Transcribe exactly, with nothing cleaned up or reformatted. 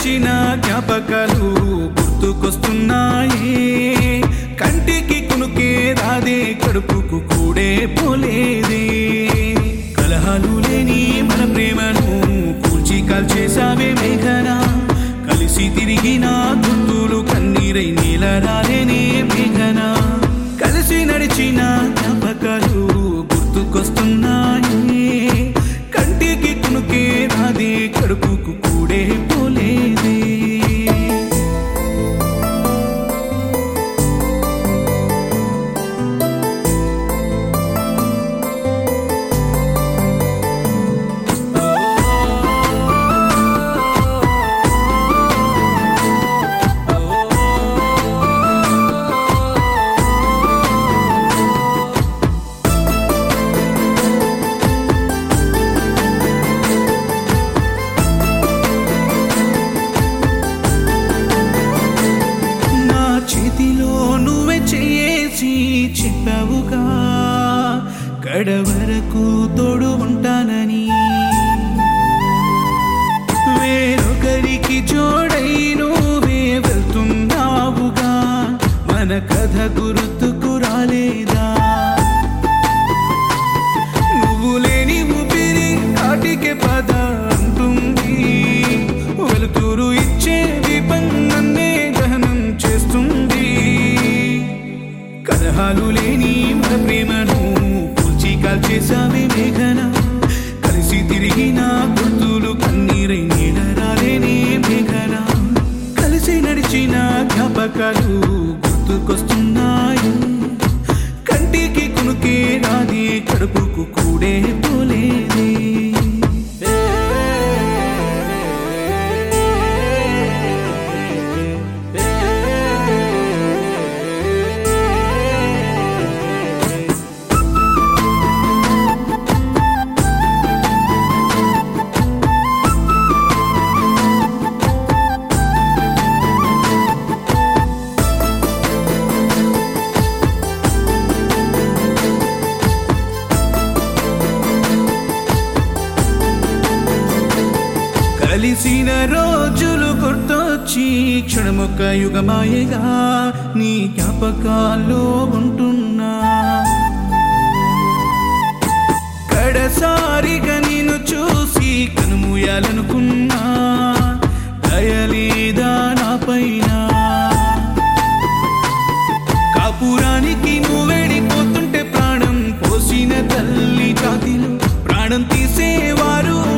నడిచిన జ్ఞాపకాలు గుర్తుకొస్తున్నాయి. కంటికి కునుకే రాదే, కడుపుకు కూడే పోలేదే. కలహాలు లేని మన ప్రేమను కూల్చి కాల్చేసావే మేఘనా. కలిసి తిరిగిన గుర్తులు కన్నీరై నీల రాలేనే మేఘనా. కలిసి నడిచిన జ్ఞాపకాలు గుర్తుకొస్తున్నాయి. కంటికి కునుకే రాదే, కడుపుకు కూడే పోలేదే. చేతిలో నువ్వే చేసి చెప్పావుగా, కడవరకు తోడు ఉంటానని. వేరొకరికి జోడై నువ్వే వెళ్తున్నావుగా, మన కథ గుర్తుకు రాలేదా. నువ్వు లేని ఊపిరి కాటికే పద అంటుంది. వెలుతురు ఇచ్చే దీపం నన్నే దహనం చేస్తుంది. కలహాలు లేని మన ప్రేమను కూల్చి కాల్చేసావే మేఘనా. కలిసి తిరిగిన గుర్తులు కన్నీరై నీడ రాలేనే మేఘనా. కలిసి నడిచిన జ్ఞాపకాలు గుర్తుకొస్తున్నాయి. కంటికి కునుకే రాదే, కడుపుకు కూడే పోలేదే. కలిసిన రోజులు గుర్తొచ్చి క్షణమొక్క యుగమాయగా నీ జ్ఞాపకాల్లో ఉంటున్నా. కడసారిగా నిన్ను చూసి కనుమూయాలనుకున్నా. దయలేదా నా పైన, కాపురానికి నువ్వెడిపోతుంటే ప్రాణం పోసిన తల్లి జాతిలో ప్రాణం తీసేవారు